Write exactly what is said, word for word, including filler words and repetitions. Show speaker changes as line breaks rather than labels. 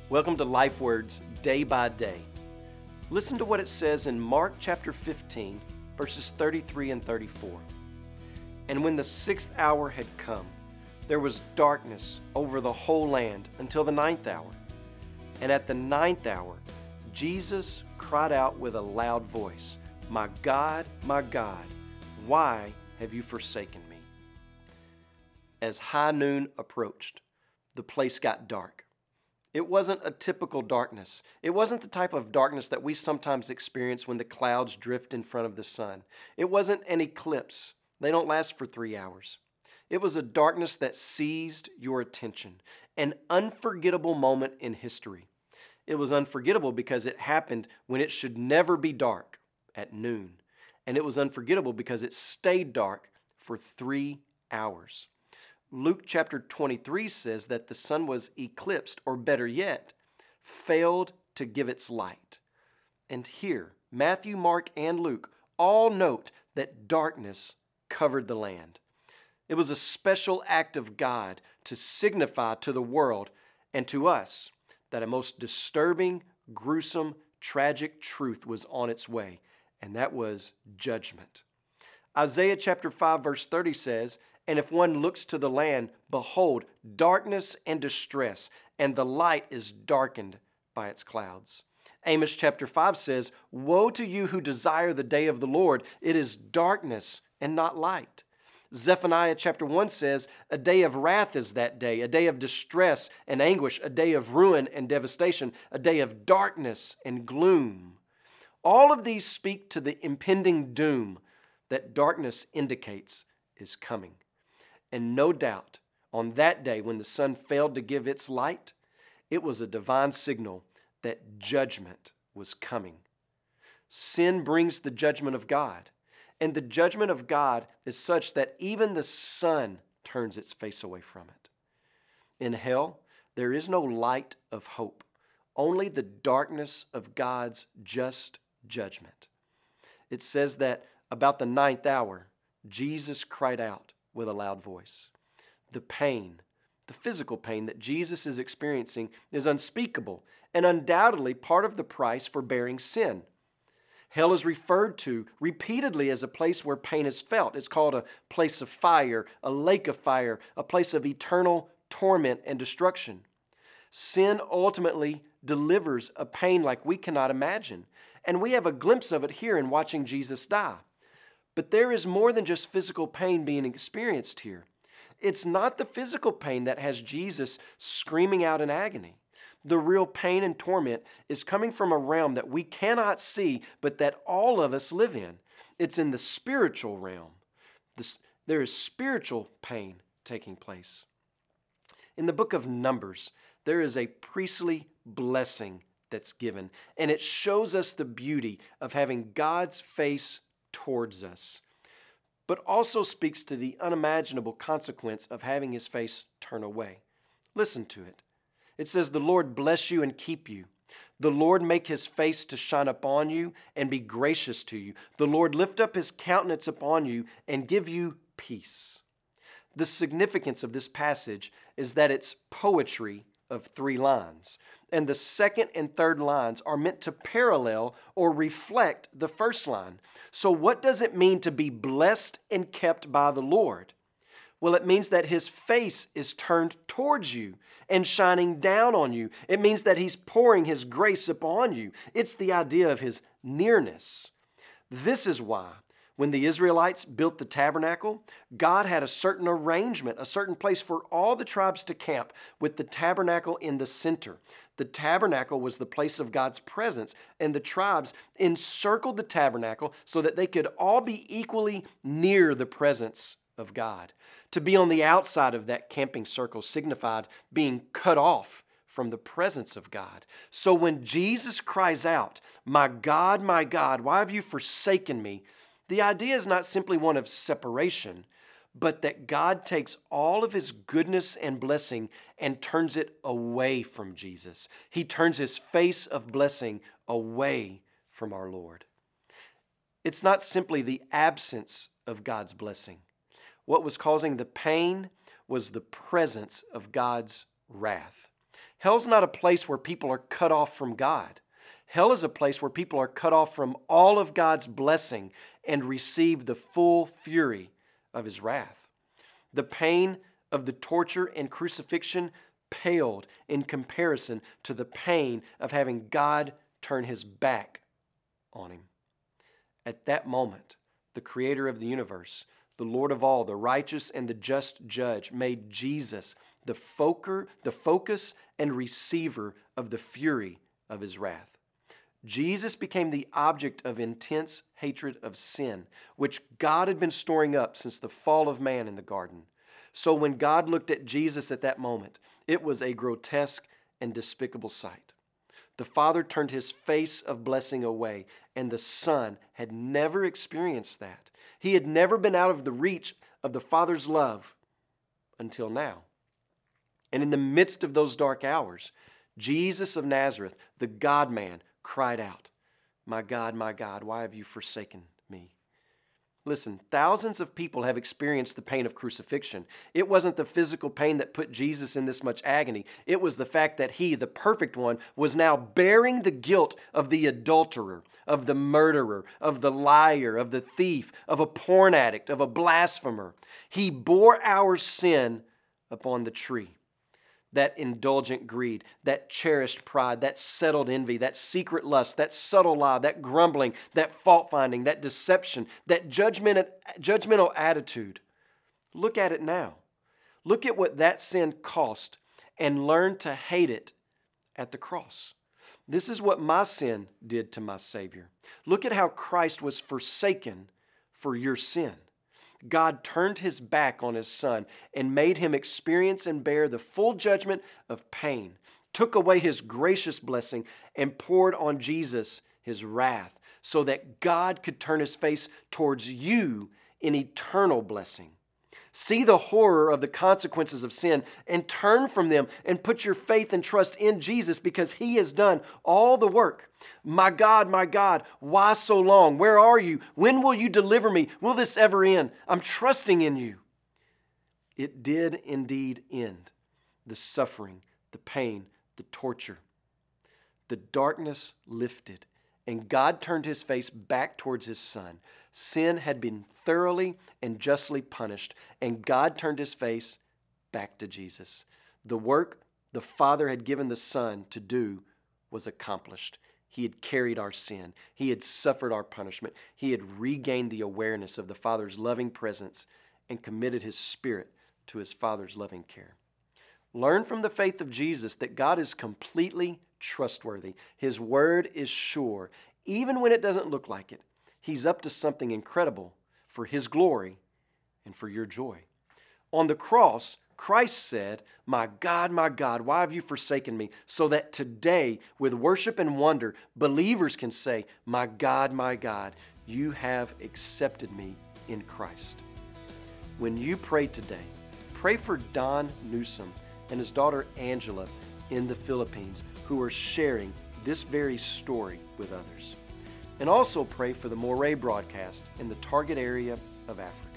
Welcome to Life Words Day by Day. Listen to what it says in Mark chapter fifteen, verses thirty-three and thirty-four. And when the sixth hour had come, there was darkness over the whole land until the ninth hour. And at the ninth hour, Jesus cried out with a loud voice, "My God, my God, why have you forsaken me?" As high noon approached, the place got dark. It wasn't a typical darkness. It wasn't the type of darkness that we sometimes experience when the clouds drift in front of the sun. It wasn't an eclipse. They don't last for three hours. It was a darkness that seized your attention, an unforgettable moment in history. It was unforgettable because it happened when it should never be dark, at noon. And it was unforgettable because it stayed dark for three hours. Luke chapter twenty-three says that the sun was eclipsed, or better yet, failed to give its light. And here, Matthew, Mark, and Luke all note that darkness covered the land. It was a special act of God to signify to the world and to us that a most disturbing, gruesome, tragic truth was on its way, and that was judgment. Isaiah chapter five verse thirty says, "And if one looks to the land, behold, darkness and distress, and the light is darkened by its clouds." Amos chapter five says, "Woe to you who desire the day of the Lord. It is darkness and not light." Zephaniah chapter one says, "A day of wrath is that day, a day of distress and anguish, a day of ruin and devastation, a day of darkness and gloom." All of these speak to the impending doom that darkness indicates is coming. And no doubt, on that day when the sun failed to give its light, it was a divine signal that judgment was coming. Sin brings the judgment of God, and the judgment of God is such that even the sun turns its face away from it. In hell, there is no light of hope, only the darkness of God's just judgment. It says that about the ninth hour, Jesus cried out with a loud voice. The pain, the physical pain that Jesus is experiencing is unspeakable and undoubtedly part of the price for bearing sin. Hell is referred to repeatedly as a place where pain is felt. It's called a place of fire, a lake of fire, a place of eternal torment and destruction. Sin ultimately delivers a pain like we cannot imagine, and we have a glimpse of it here in watching Jesus die. But there is more than just physical pain being experienced here. It's not the physical pain that has Jesus screaming out in agony. The real pain and torment is coming from a realm that we cannot see, but that all of us live in. It's in the spiritual realm. This, there is spiritual pain taking place. In the book of Numbers, there is a priestly blessing that's given, and it shows us the beauty of having God's face towards us, but also speaks to the unimaginable consequence of having His face turn away. Listen to it. It says, "The Lord bless you and keep you. The Lord make His face to shine upon you and be gracious to you. The Lord lift up His countenance upon you and give you peace." The significance of this passage is that it's poetry of three lines, and the second and third lines are meant to parallel or reflect the first line. So what does it mean to be blessed and kept by the Lord? Well, it means that His face is turned towards you and shining down on you. It means that He's pouring His grace upon you. It's the idea of His nearness. This is why when the Israelites built the tabernacle, God had a certain arrangement, a certain place for all the tribes to camp, with the tabernacle in the center. The tabernacle was the place of God's presence, and the tribes encircled the tabernacle so that they could all be equally near the presence of God. To be on the outside of that camping circle signified being cut off from the presence of God. So when Jesus cries out, "My God, my God, why have you forsaken me?" the idea is not simply one of separation, but that God takes all of His goodness and blessing and turns it away from Jesus. He turns His face of blessing away from our Lord. It's not simply the absence of God's blessing. What was causing the pain was the presence of God's wrath. Hell's not a place where people are cut off from God. Hell is a place where people are cut off from all of God's blessing and receive the full fury of His wrath. The pain of the torture and crucifixion paled in comparison to the pain of having God turn His back on him. At that moment, the Creator of the universe, the Lord of all, the righteous and the just judge, made Jesus the focer, the focus and receiver of the fury of His wrath. Jesus became the object of intense hatred of sin, which God had been storing up since the fall of man in the garden. So when God looked at Jesus at that moment, it was a grotesque and despicable sight. The Father turned His face of blessing away, and the Son had never experienced that. He had never been out of the reach of the Father's love until now. And in the midst of those dark hours, Jesus of Nazareth, the God-man, cried out, "My God, my God, why have you forsaken me?" Listen, thousands of people have experienced the pain of crucifixion. It wasn't the physical pain that put Jesus in this much agony. It was the fact that He, the perfect one, was now bearing the guilt of the adulterer, of the murderer, of the liar, of the thief, of a porn addict, of a blasphemer. He bore our sin upon the tree. That indulgent greed, that cherished pride, that settled envy, that secret lust, that subtle lie, that grumbling, that fault-finding, that deception, that judgment, judgmental attitude. Look at it now. Look at what that sin cost and learn to hate it at the cross. This is what my sin did to my Savior. Look at how Christ was forsaken for your sin. God turned His back on His Son and made Him experience and bear the full judgment of pain, took away His gracious blessing, and poured on Jesus His wrath so that God could turn His face towards you in eternal blessing. See the horror of the consequences of sin and turn from them and put your faith and trust in Jesus because He has done all the work. My God, my God, why so long? Where are you? When will you deliver me? Will this ever end? I'm trusting in you. It did indeed end. The suffering, the pain, the torture. The darkness lifted, and God turned His face back towards His Son. Sin had been thoroughly and justly punished, and God turned His face back to Jesus. The work the Father had given the Son to do was accomplished. He had carried our sin. He had suffered our punishment. He had regained the awareness of the Father's loving presence and committed His Spirit to His Father's loving care. Learn from the faith of Jesus that God is completely trustworthy. His word is sure, even when it doesn't look like it. He's up to something incredible for His glory and for your joy. On the cross, Christ said, "My God, my God, why have you forsaken me?" So that today, with worship and wonder, believers can say, "My God, my God, you have accepted me in Christ." When you pray today, pray for Don Newsom and his daughter Angela in the Philippines who are sharing this very story with others. And also pray for the Moray broadcast in the target area of Africa.